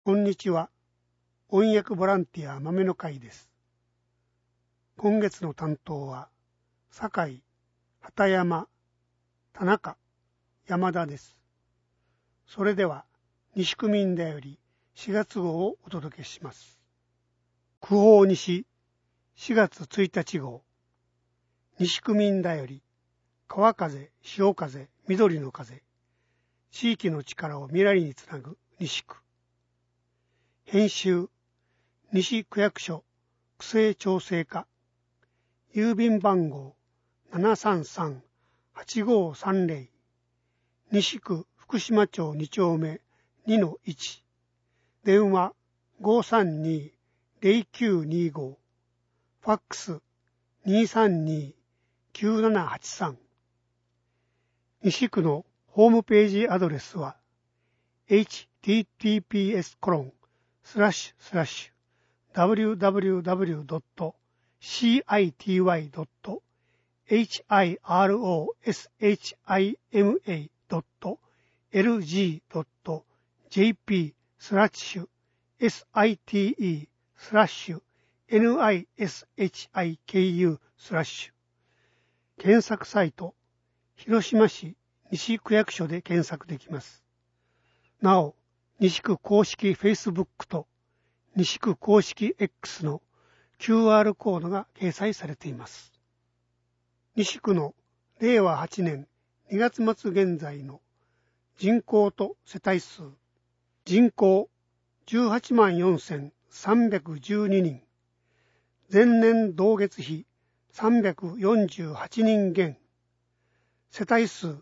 こんにちは。翻訳ボランティア豆の会です。今月の担当は、酒井、畑山、田中、山田です。それでは、西区民だより4月号をお届けします。区報西、4月1日号。西区民だより、川風、潮風、緑の風。地域の力を未来につなぐ西区。編集、西区役所区政調整課、郵便番号 733-8530、西区福島町2丁目 2-1、電話 532-0925、ファックス 232-9783。西区のホームページアドレスは https://www.cityway.hiro.shimu.lg.jp/site/nishiku/. 検索サイト、広島市西区役所で検索できます。なお、西区公式 Facebook と西区公式 X の QR コードが掲載されています。西区の令和8年2月末現在の人口と世帯数。人口 184,312 人。前年同月比348人減。世帯数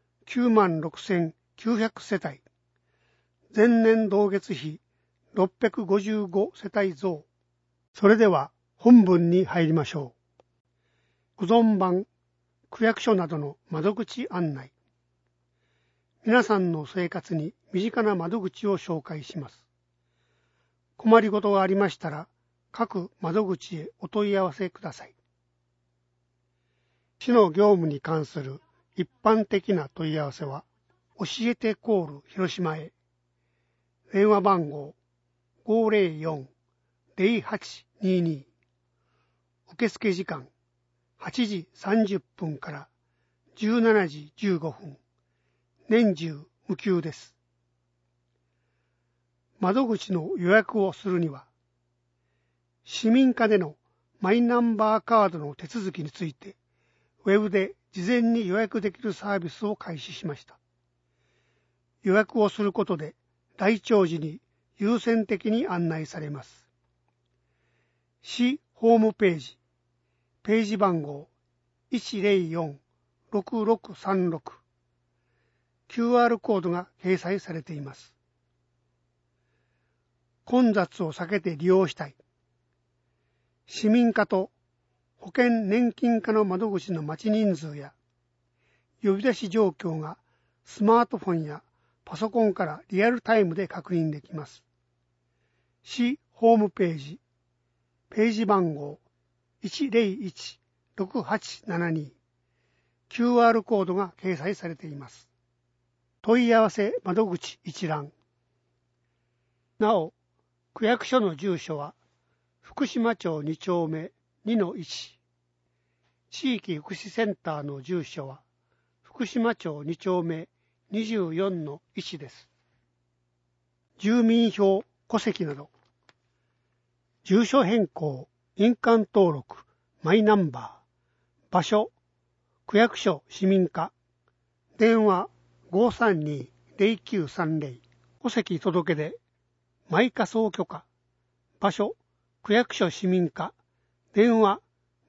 96,900 世帯。前年同月比655世帯増。それでは本文に入りましょう。保存版、区役所などの窓口案内。皆さんの生活に身近な窓口を紹介します。困りごとがありましたら、各窓口へお問い合わせください。市の業務に関する一般的な問い合わせは、教えてコール広島へ。電話番号 504-0822。受付時間8時30分から17時15分。年中無休です。窓口の予約をするには、市民課でのマイナンバーカードの手続きについて、ウェブで事前に予約できるサービスを開始しました。予約をすることで、来庁時に優先的に案内されます。市ホームページ、ページ番号 104-6636、QR コードが掲載されています。混雑を避けて利用したい。市民課と保険年金課の窓口の待ち人数や呼び出し状況がスマートフォンやパソコンからリアルタイムで確認できます。市ホームページ、ページ番号 101-6872、QR コードが掲載されています。問い合わせ窓口一覧。なお、区役所の住所は福島町2丁目 2-1。地域福祉センターの住所は福島町2丁目 24-1 です。住民票、戸籍など、住所変更、印鑑登録、マイナンバー、場所、区役所市民課、電話 532-0930、戸籍届出、マイ仮想許可、場所、区役所市民課、電話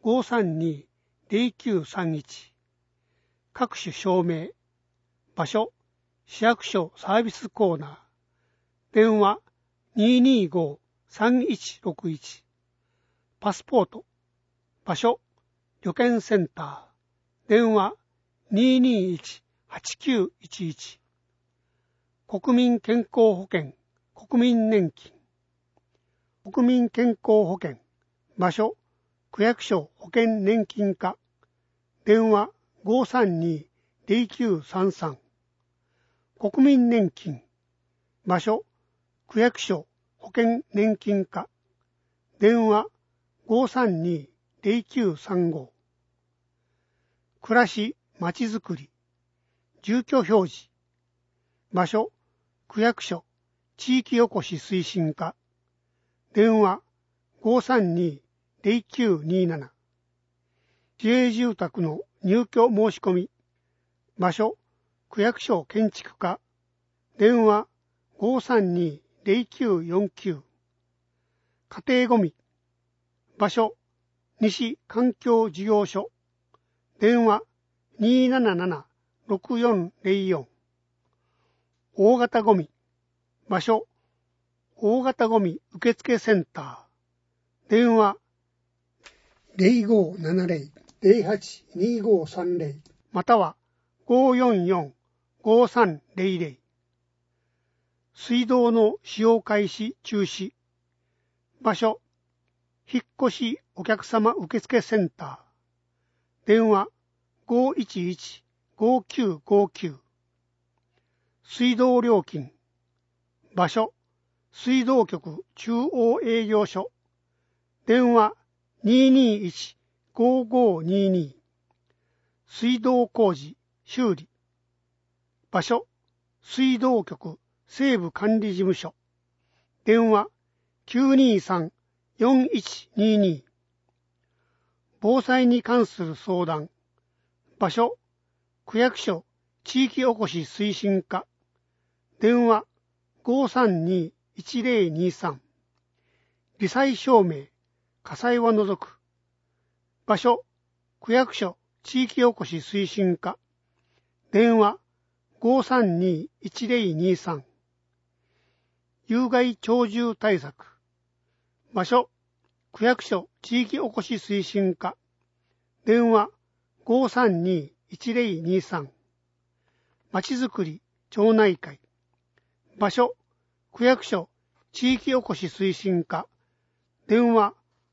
532-0931、各種証明、場所、市役所サービスコーナー、電話 225-3161、パスポート、場所、旅券センター、電話 221-8911、国民健康保険、国民年金、国民健康保険、場所、区役所保険年金課、電話 532-0933、国民年金、場所、 区役所保険年金課電話 532-0935 暮らしまちづくり住居表示場所区役所地域おこし推進課電話 532-0927 市営住宅の入居申し込み場所区役所建築課電話 532-0949 家庭ごみ場所西環境事業所電話 277-6404 大型ごみ場所大型ごみ受付センター電話 0570-082530 または 544-5300 水道の使用開始中止場所引っ越しお客様受付センター電話 511-5959 水道料金場所水道局中央営業所電話 221-5522 水道工事修理場所水道局西部管理事務所電話 923-4122 防災に関する相談場所区役所地域おこし推進課電話 532-1023 罹災証明火災は除く場所区役所地域おこし推進課電話 532-1023 有害鳥獣対策場所区役所地域おこし推進課電話 532-1023 まちづくり町内会場所区役所地域おこし推進課電話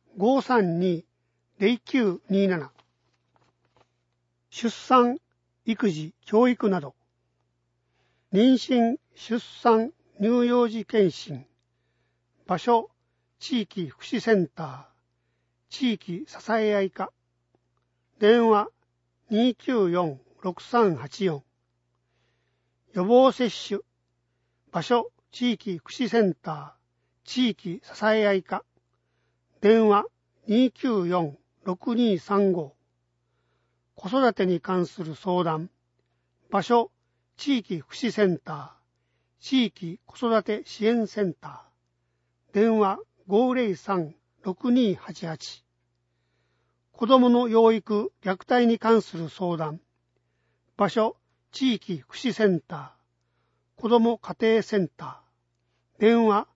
532-0927 出産育児教育など妊娠出産乳幼児健診場所地域福祉センター地域支え合い課電話 294-6384 予防接種場所地域福祉センター地域支え合い課電話 294-6235 子育てに関する相談場所地域福祉センター地域子育て支援センター電話 503-6288 子どもの養育虐待に関する相談場所地域福祉センター子ども家庭センター電話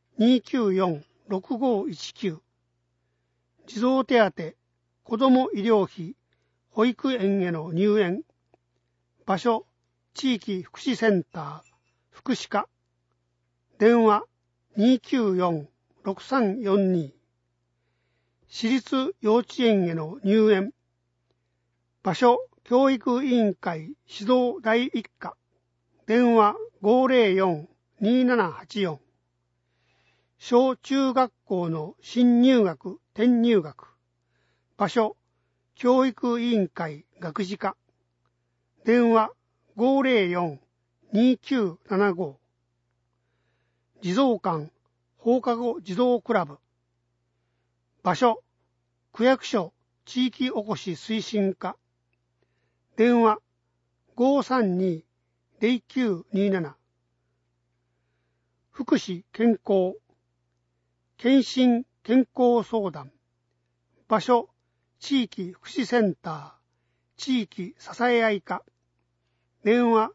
294-6519 児童手当子ども医療費保育園への入園場所地域福祉センター福祉課電話 294-6342 私立幼稚園への入園場所教育委員会指導第一課電話 504-2784 小中学校の新入学転入学場所教育委員会学時課電話 504-2975 児童館放課後児童クラブ場所区役所地域おこし推進課電話 532-0927 福祉健康健診健康相談場所地域福祉センター地域支え合い課電話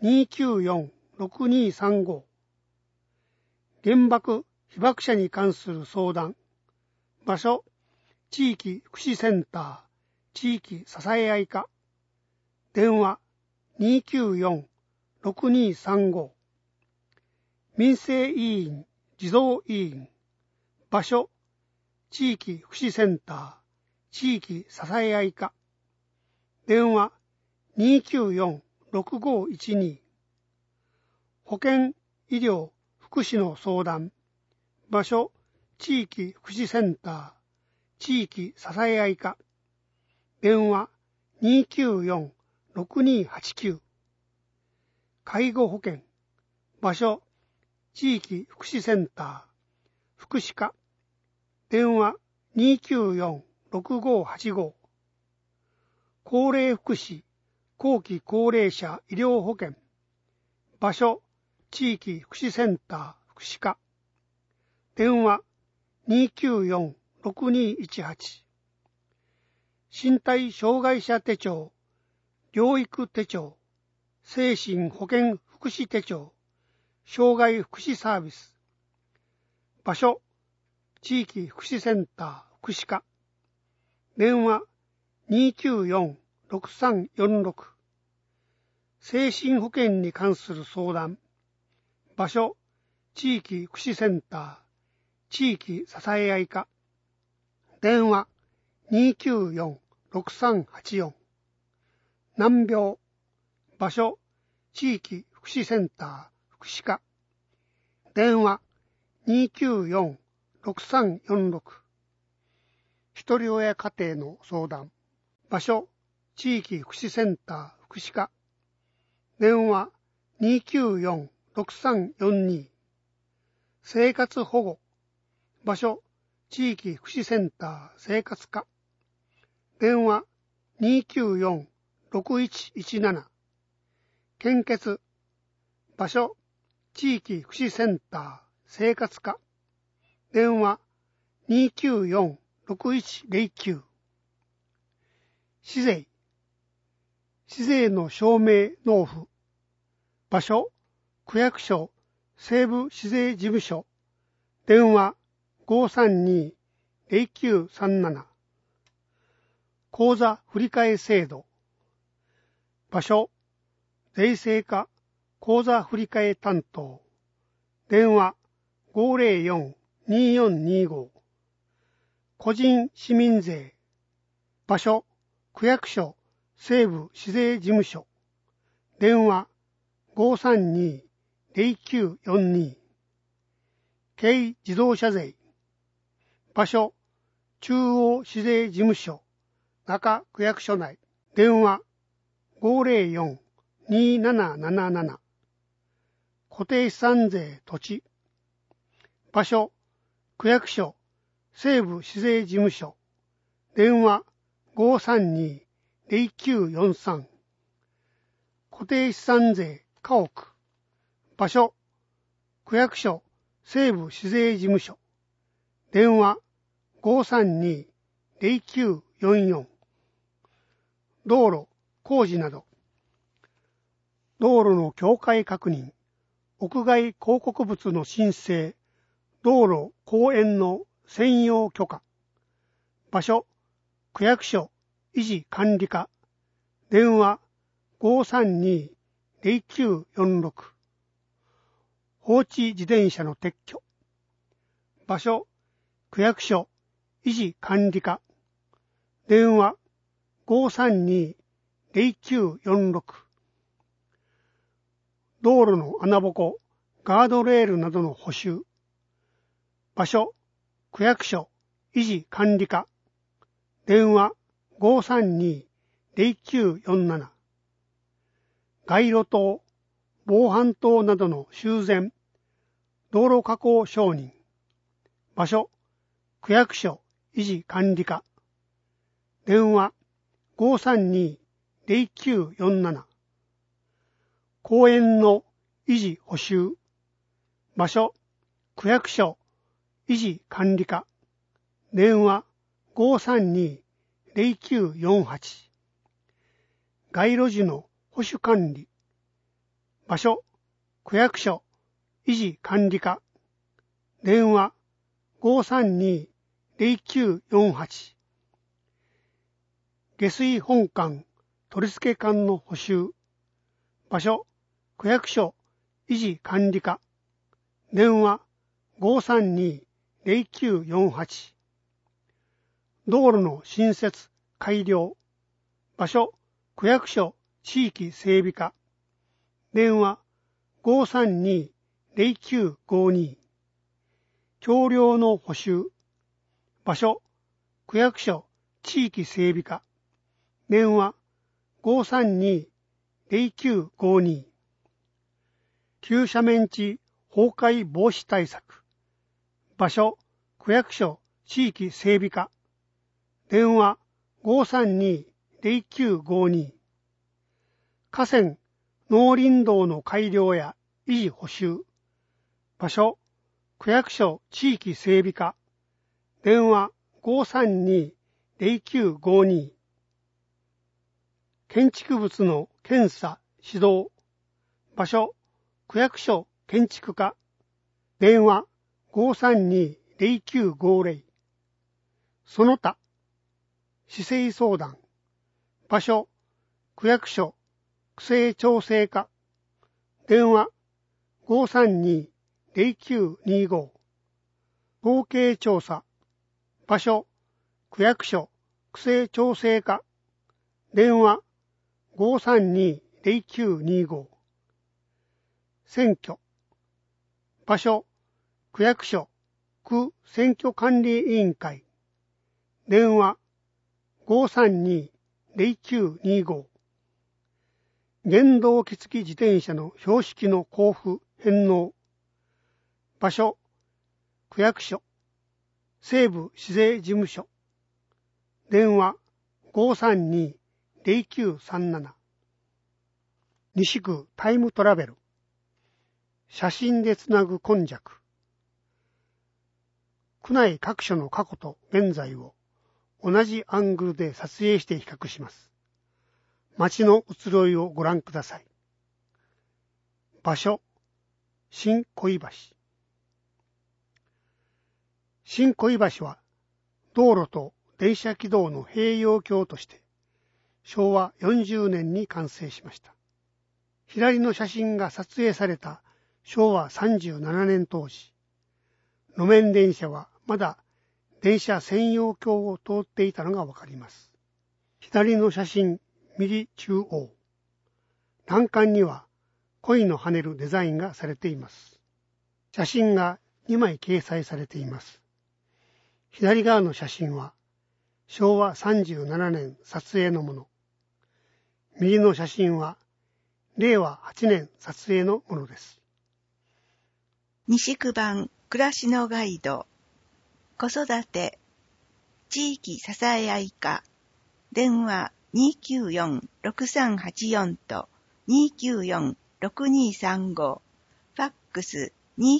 294-6235 原爆被爆者に関する相談場所地域福祉センター地域支え合い課電話 294-6235 民生委員児童委員場所地域福祉センター地域支え合い課電話 294-6512 保健医療福福祉の相談。場所、地域福祉センター、地域支え合い課。電話、294-6289。介護保険。場所、地域福祉センター、福祉課。電話、294-6585。高齢福祉、後期高齢者医療保険。場所、地域福祉センター、福祉課。電話、294-6218。身体障害者手帳、療育手帳、精神保健福祉手帳、障害福祉サービス。場所、地域福祉センター、福祉課。電話、294-6346。精神保健に関する相談。場所、地域福祉センター、地域支え合い課。電話、294-6384。難病。場所、地域福祉センター、福祉課。電話、294-6346。ひとり親家庭の相談。場所、地域福祉センター、福祉課。電話、294-6342。生活保護。場所、地域福祉センター、生活課。電話、294-6117。献血。場所、地域福祉センター、生活課。電話、294-6109。市税。市税の証明納付。場所、区役所、西部市税事務所。電話、532-0937。口座振替制度。場所、税制課口座振替担当。電話、504-2425。個人市民税。場所、区役所、西部市税事務所。電話、532-0942。軽自動車税。場所、中央市税事務所、中区役所内。電話、504-2777。固定資産税土地。場所、区役所、西部市税事務所。電話、532-0943。固定資産税家屋。場所、区役所、西部市税事務所。電話、532-0944。道路、工事など。道路の境界確認、屋外広告物の申請、道路、公園の専用許可。場所、区役所、維持管理課。電話、532-0946。放置自転車の撤去。場所、区役所、維持管理課。電話、532-0946。道路の穴ぼこ、ガードレールなどの補修。場所、区役所、維持管理課。電話、532-0947。街路灯、防犯灯などの修繕、道路加工承認。場所、区役所、維持管理課。電話、532-0947。公園の維持補修。場所、区役所、維持管理課。電話、532-0948。街路樹の保守管理。場所、区役所、維持管理課。電話、532-0948。下水本管、取付管の補修。場所、区役所、維持管理課。電話、532-0948。道路の新設、改良。場所、区役所、地域整備課。電話、532-0948。 0952。橋梁の補修。場所、区役所地域整備課。電話、532-0952。急斜面地崩壊防止対策。場所、区役所地域整備課。電話、532-0952。河川、農林道の改良や維持補修。場所、区役所地域整備課。電話、532-0952。建築物の検査、指導。場所、区役所建築課。電話、532-0950。その他、市政相談。場所、区役所区政調整課。電話、532-0925。統計調査。場所、区役所区政調整課。電話、532-0925。選挙。場所、区役所区選挙管理委員会。電話、532-0925。原動機付き自転車の標識の交付返納。場所、区役所西部市税事務所。電話、532-0937。西区タイムトラベル。写真でつなぐ今昔。区内各所の過去と現在を同じアングルで撮影して比較します。街の移ろいをご覧ください。場所、新小井橋。新小井橋は道路と電車軌道の併用橋として昭和40年に完成しました。左の写真が撮影された昭和37年当時、路面電車はまだ電車専用橋を通っていたのがわかります。左の写真、右中央。欄干には鯉の跳ねるデザインがされています。写真が2枚掲載されています。左側の写真は昭和37年撮影のもの。右の写真は令和8年撮影のものです。 西区版暮らしのガイド。子育て地域支え合い課。電話294-6384と294-6235。ファックス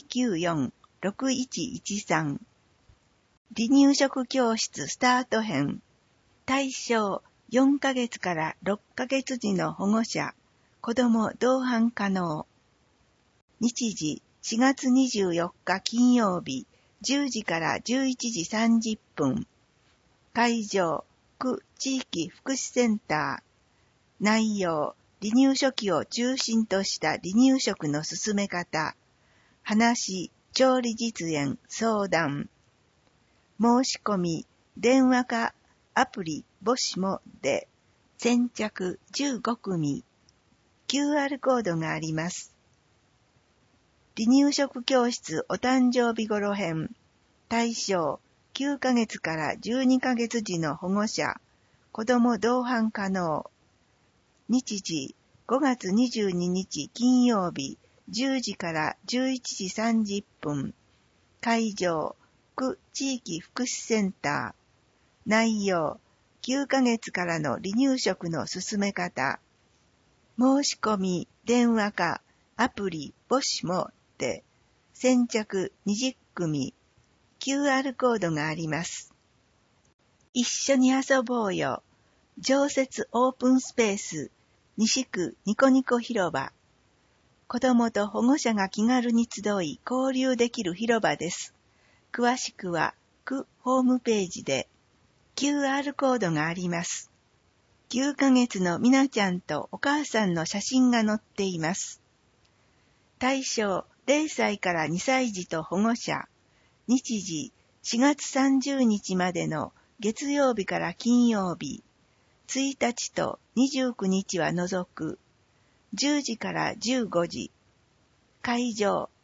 294-6113。離乳食教室スタート編。対象4ヶ月から6ヶ月児の保護者、子ども同伴可能。日時4月24日金曜日10時から11時30分。会場区地域福祉センター。内容、離乳初期を中心とした離乳食の進め方。話、調理実演、相談。申し込み、電話かアプリ、母子もで、先着15組。QR コードがあります。離乳食教室お誕生日頃編。対象、9ヶ月から12ヶ月児の保護者、子ども同伴可能。日時、5月22日金曜日、10時から11時30分。会場、区地域福祉センター。内容、9ヶ月からの離乳食の進め方。申し込み、電話か、アプリ、母子もで、先着20組。QR コードがあります。一緒に遊ぼうよ。常設オープンスペース、西区ニコニコ広場。子どもと保護者が気軽に集い交流できる広場です。詳しくは区ホームページで QR コードがあります。9ヶ月のみなちゃんとお母さんの写真が載っています。対象0歳から2歳児と保護者。日時4月30日までの月曜日から金曜日。1日と29日は除く。10時から15時。会場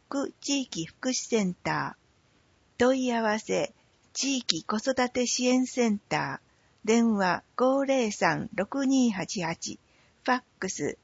区地域福祉センター、問い合わせ、地域子育て支援センター、電話 503-6288、ファックス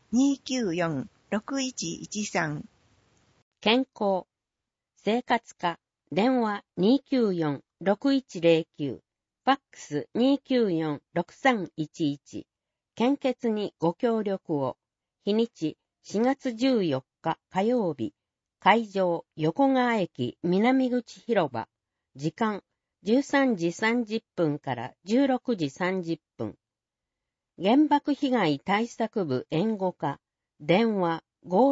294-6113。 健康、生活課、電話 294-6109、ファックス 294-6311。献血にご協力を。日にち4月14日火曜日。会場横川駅南口広場。時間13時30分から16時30分。原爆被害対策部援護課。電話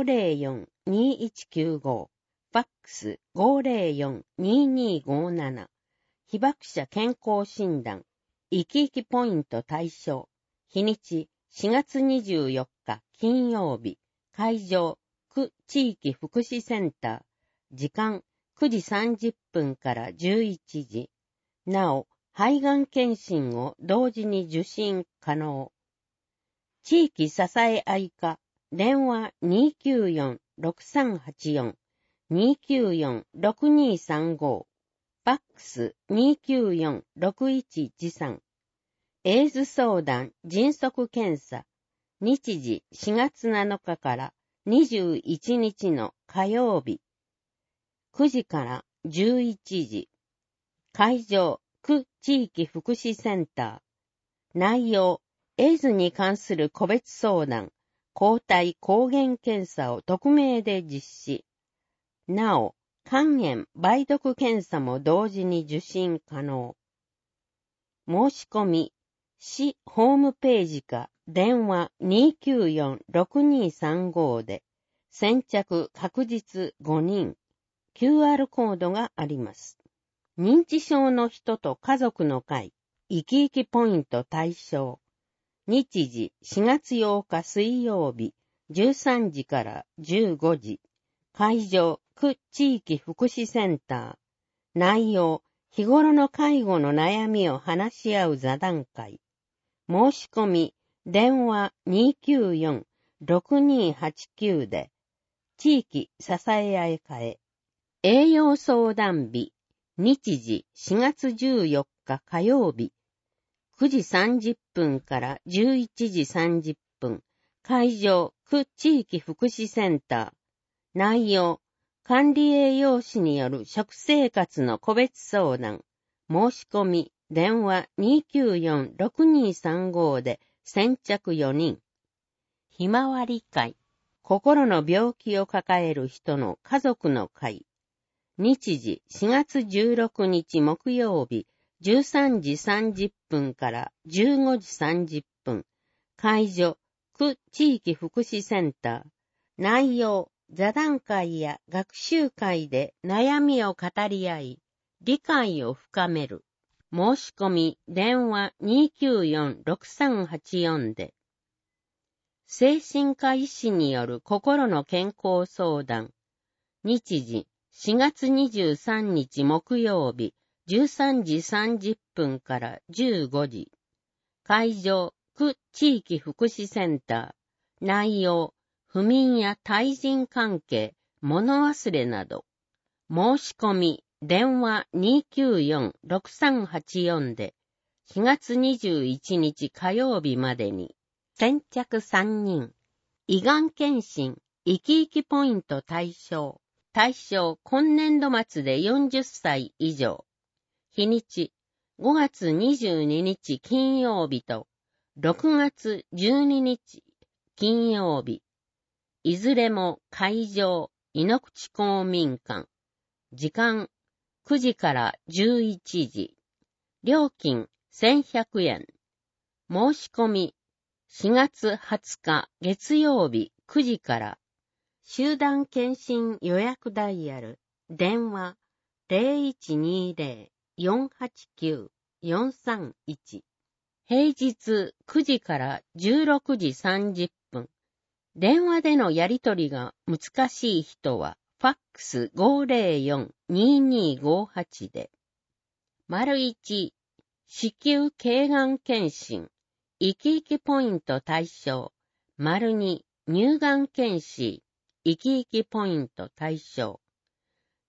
504-2195。ファックス 504-2257。被爆者健康診断。生き生きポイント対象。日にち4月24日金曜日。会場区地域福祉センター。時間9時30分から11時。なお、肺がん検診を同時に受診可能。地域支え合い課。電話 294-6384。294-6235。ファックス 294-6113。エイズ相談迅速検査。日時4月7日から21日の火曜日。9時から11時。会場区地域福祉センター。内容、エイズに関する個別相談、抗体抗原検査を匿名で実施。なお、肝炎梅毒検査も同時に受診可能。申し込み、市ホームページか電話 294-6235 で先着確実5人 QR コードがあります。認知症の人と家族の会生き生きポイント対象。日時4月8日水曜日13時から15時。会場区地域福祉センター。内容、日頃の介護の悩みを話し合う座談会。申し込み、電話 294-6289 で、地域支え合い会。栄養相談日、日時4月14日火曜日、9時30分から11時30分、会場区地域福祉センター。内容、管理栄養士による食生活の個別相談。申し込み、電話 294-6235 で先着4人。ひまわり会。心の病気を抱える人の家族の会。日時4月16日木曜日13時30分から15時30分。会場、区地域福祉センター。内容、座談会や学習会で悩みを語り合い、理解を深める。申し込み、電話 294-6384 で。精神科医師による心の健康相談。日時、4月23日木曜日、13時30分から15時。会場、区地域福祉センター。内容、不眠や対人関係、物忘れなど。申し込み、電話 294-6384 で、4月21日火曜日までに、先着3人。胃がん検診、生き生きポイント対象。対象、今年度末で40歳以上。日にち、5月22日金曜日と、6月12日金曜日。いずれも会場、井ノ口公民館。時間、9時から11時。料金、1100円。申し込み、4月20日月曜日9時から。集団検診予約ダイヤル。電話、0120-489-431。平日9時から16時30分。電話でのやり取りが難しい人は、ファックス 504-2258 で。1、子宮頸がん検診、生き生きポイント対象。2、乳がん検診、生き生きポイント対象。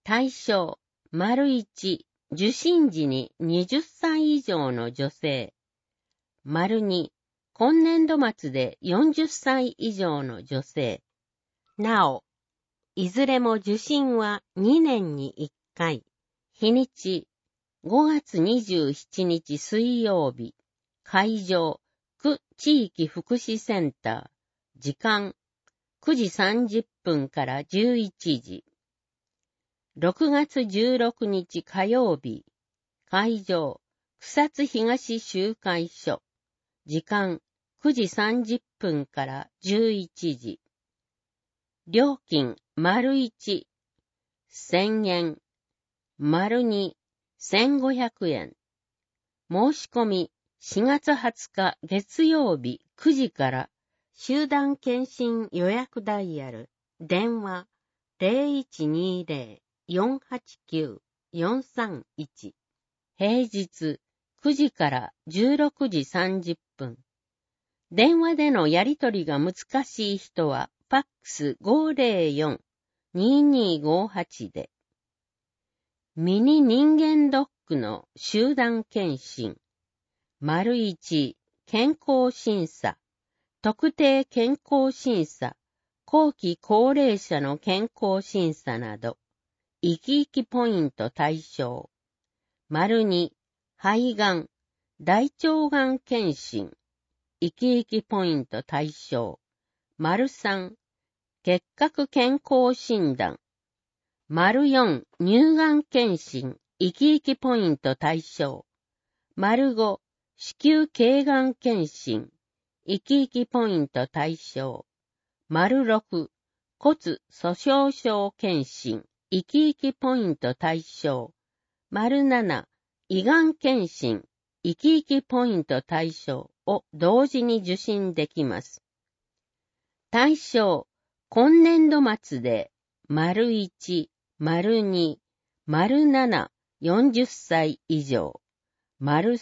対象、丸1、受診時に20歳以上の女性。丸2、今年度末で40歳以上の女性。なお、いずれも受診は2年に1回。日にち、5月27日水曜日。会場、区地域福祉センター。時間、9時30分から11時。6月16日火曜日。会場、草津東集会所。時間、9時30分から11時。料金、丸1、1000円。丸2、1500円。申し込み、4月20日月曜日9時から、集団検診予約ダイヤル、電話、0120-489-431。平日、9時から16時30分。電話でのやり取りが難しい人は、ファックス 504-2258 で。ミニ人間ドックの集団検診。丸1、健康審査。特定健康審査。後期高齢者の健康審査など。生き生きポイント対象。丸2、肺がん、大腸がん検診。生き生きポイント対象。丸3、結核健康診断。丸4、乳がん検診。生き生きポイント対象。丸5、子宮頸がん検診。生き生きポイント対象。丸6、骨粗鬆症検診。生き生きポイント対象。丸7、胃がん検診。生き生きポイント対象を同時に受診できます。対象、今年度末で、丸1、丸2、丸7、40歳以上。丸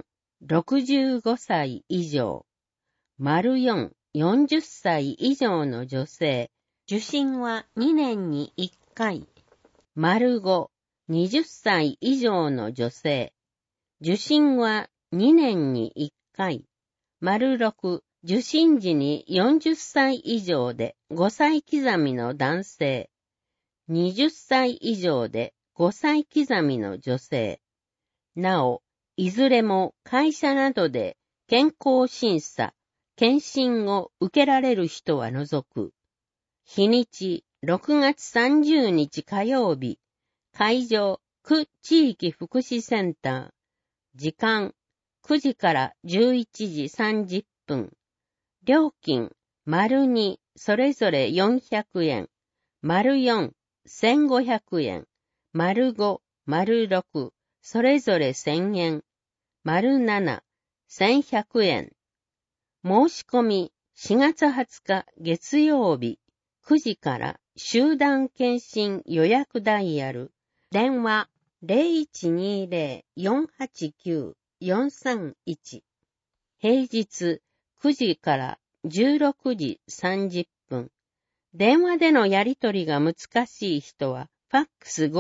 3、65歳以上。丸4、40歳以上の女性。受診は2年に1回。丸5、20歳以上の女性。受診は2年に1回。丸6、受診時に40歳以上で5歳刻みの男性。20歳以上で5歳刻みの女性。なお、いずれも会社などで健康審査、検診を受けられる人は除く。日にち、6月30日火曜日。会場、区地域福祉センター。時間、9時から11時30分。料金、丸2、それぞれ400円。丸4、1500円。丸5、丸6、それぞれ1000円。丸7、1100円。申し込み、4月20日月曜日、9時から集団検診予約ダイヤル。電話、0120-489-431。平日、9時から16時30分。電話でのやり取りが難しい人は、ファックス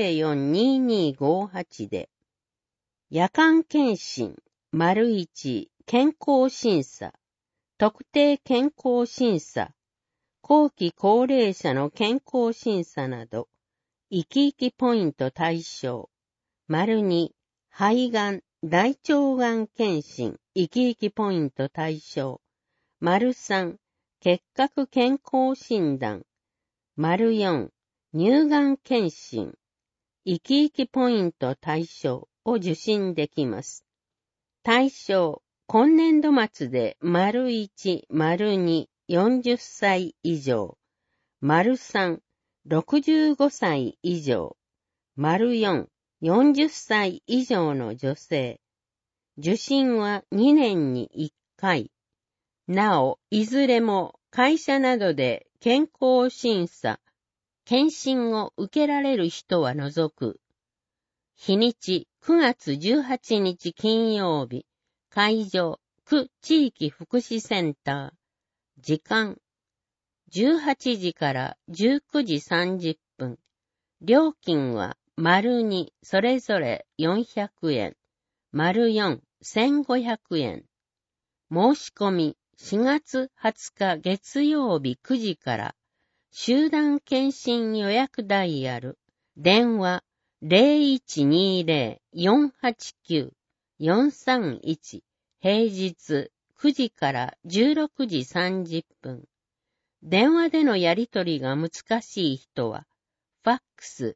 504-2258 で。夜間検診、丸1、健康審査。特定健康審査。後期高齢者の健康審査など。生き生きポイント対象。丸2、肺がん、大腸がん検診、生き生きポイント対象。丸3、結核健康診断。丸4、乳がん検診、生き生きポイント対象を受診できます。対象、今年度末で丸1、丸2、40歳以上。丸3、65歳以上。丸4、40歳以上の女性。受診は2年に1回。なお、いずれも会社などで健康審査、検診を受けられる人は除く。日にち9月18日金曜日。会場、区地域福祉センター。時間、18時から19時30分。 料金は丸2それぞれ400円、丸4 1500円。申し込み4月20日月曜日9時から、集団検診予約ダイヤル、電話 0120-489-431、平日9時から16時30分。電話でのやり取りが難しい人は、ファックス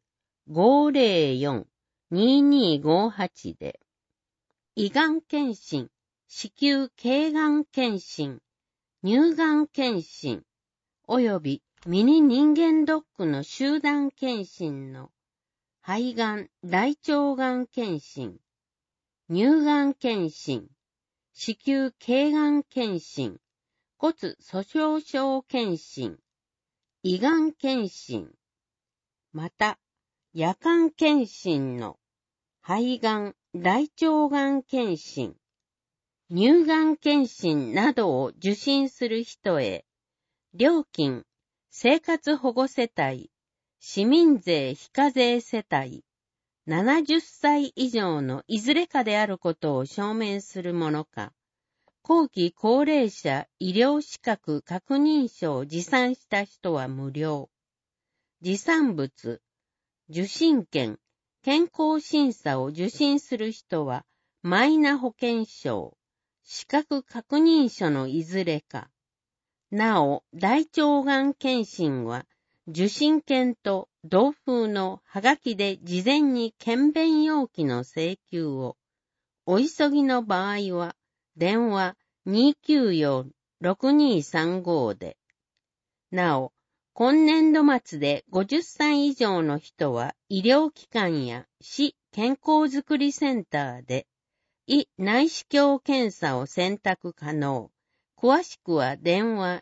504-2258 で、胃がん検診、子宮頸がん検診、乳がん検診、およびミニ人間ドックの集団検診の肺がん、大腸がん検診、乳がん検診、子宮頸がん検診、骨粗鬆症検診、胃がん検診、また夜間検診の肺がん、大腸がん検診、乳がん検診などを受診する人へ、料金、生活保護世帯、市民税非課税世帯、70歳以上のいずれかであることを証明するものか、後期高齢者医療資格確認書を持参した人は無料。持参物、受診券、健康審査を受診する人は、マイナ保険証、資格確認書のいずれか。なお、大腸がん検診は、受診券と同封のはがきで事前に検便要記の請求を、お急ぎの場合は、電話294-6235で。なお、今年度末で50歳以上の人は医療機関や市健康づくりセンターで胃内視鏡検査を選択可能。詳しくは電話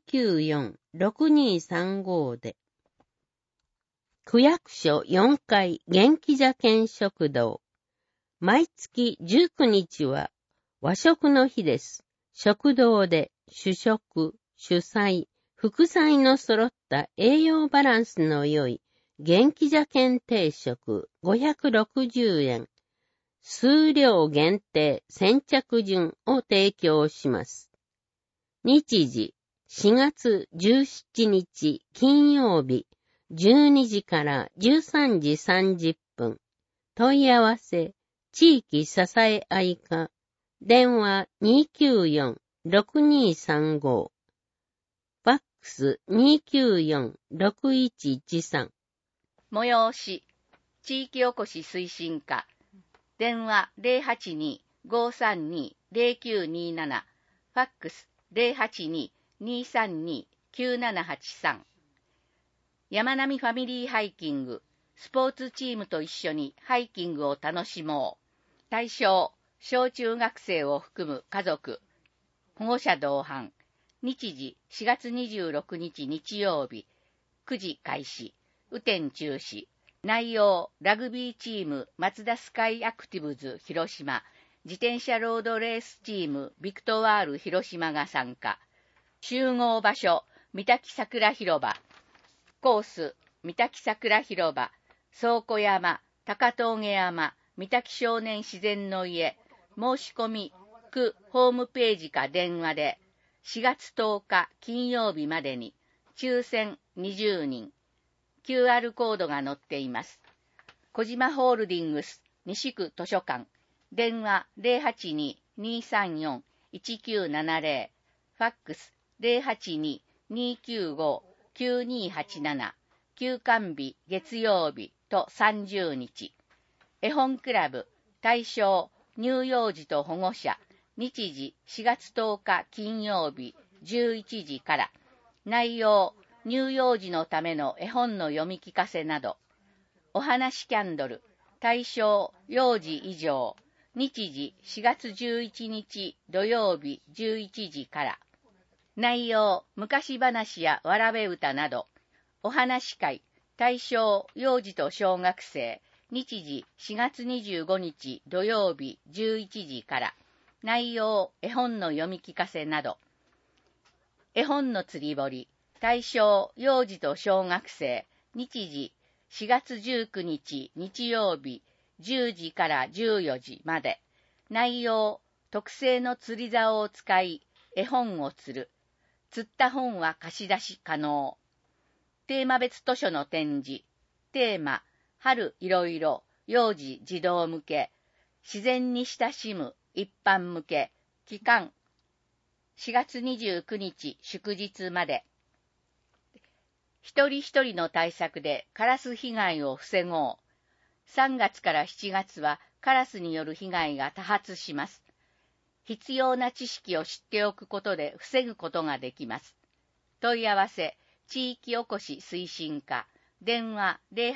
294-6235で。区役所4階元気茶犬食堂。毎月19日は和食の日です。食堂で主食、主菜、副菜の揃った栄養バランスの良い元気茶犬定食560円。数量限定先着順を提供します。日時4月17日金曜日12時から13時30分。問い合わせ地域支え合い課電話294-6235ファックス 294-6113 催し地域おこし推進課電話 082-532-0927 ファックス 082-232-9783 山並ファミリーハイキングスポーツチームと一緒にハイキングを楽しもう。対象小中学生を含む家族保護者同伴。日時4月26日日曜日9時開始。雨天中止。内容ラグビーチームマツダスカイアクティブズ広島、自転車ロードレースチームビクトワール広島が参加。集合場所三滝桜広場。コース三滝桜広場、倉庫山、高峠山、三滝少年自然の家。申し込み区ホームページか電話で4月10日金曜日までに抽選20人。QR コードが載っています。小島ホールディングス西区図書館電話 082-234-1970 ファックス 082-295-9287 休館日月曜日と30日。絵本クラブ対象乳幼児と保護者。日時4月10日金曜日11時から。内容乳幼児のための絵本の読み聞かせなど。お話キャンドル対象幼児以上。日時4月11日土曜日11時から。内容昔話やわらべ歌など。お話会対象幼児と小学生。日時4月25日土曜日11時から。内容絵本の読み聞かせなど。絵本の釣り堀対象幼児と小学生。日時 4月19日日曜日10時から14時まで。内容、特製の釣り竿を使い、絵本を釣る。釣った本は貸し出し可能。テーマ別図書の展示。テーマ、春いろいろ、幼児児童向け。自然に親しむ一般向け。期間、4月29日祝日まで。一人一人の対策でカラス被害を防ごう。3月から7月はカラスによる被害が多発します。必要な知識を知っておくことで防ぐことができます。問い合わせ、地域おこし推進課、電話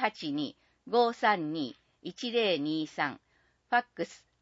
082-532-1023、ファックス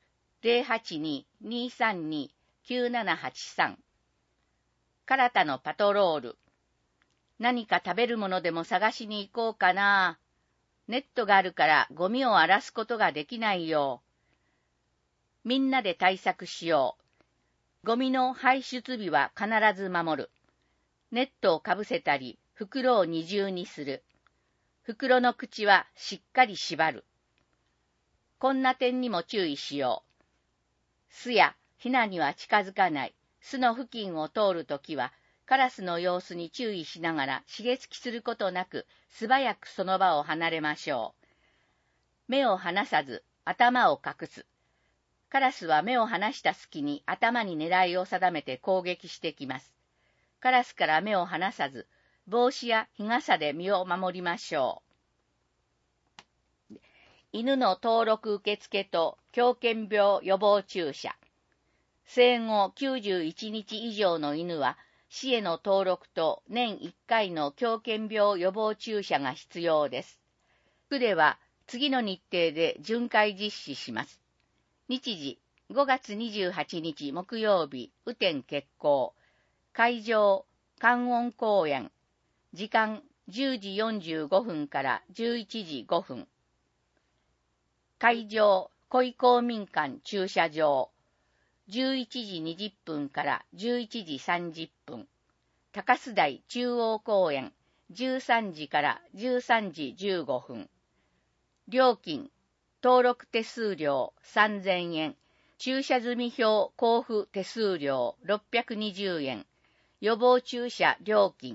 082-232-9783。カラタのパトロール。何か食べるものでも探しに行こうかな。ネットがあるからゴミを荒らすことができないよ。みんなで対策しよう。ゴミの排出日は必ず守る。ネットをかぶせたり、袋を二重にする。袋の口はしっかり縛る。こんな点にも注意しよう。巣やヒナには近づかない。巣の付近を通るときは、カラスの様子に注意しながら刺激することなく素早くその場を離れましょう。目を離さず頭を隠す。カラスは目を離した隙に頭に狙いを定めて攻撃してきます。カラスから目を離さず帽子や日傘で身を守りましょう。犬の登録受付と狂犬病予防注射。生後91日以上の犬は市への登録と年1回の狂犬病予防注射が必要です。区では次の日程で巡回実施します。日時、5月28日木曜日、雨天決行。会場、観音公園。時間、10時45分から11時5分。会場、恋公民館駐車場。11時20分から11時30分。高須台中央公園、13時から13時15分。料金、登録手数料3000円。駐車済票交付手数料620円。予防注射料金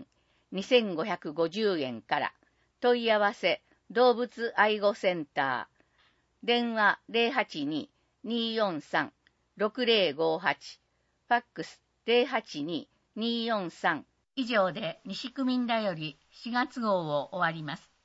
2550円から。問い合わせ、動物愛護センター。電話 082-243-6058。ファックス 082-243。以上で西区民だより4月号を終わります。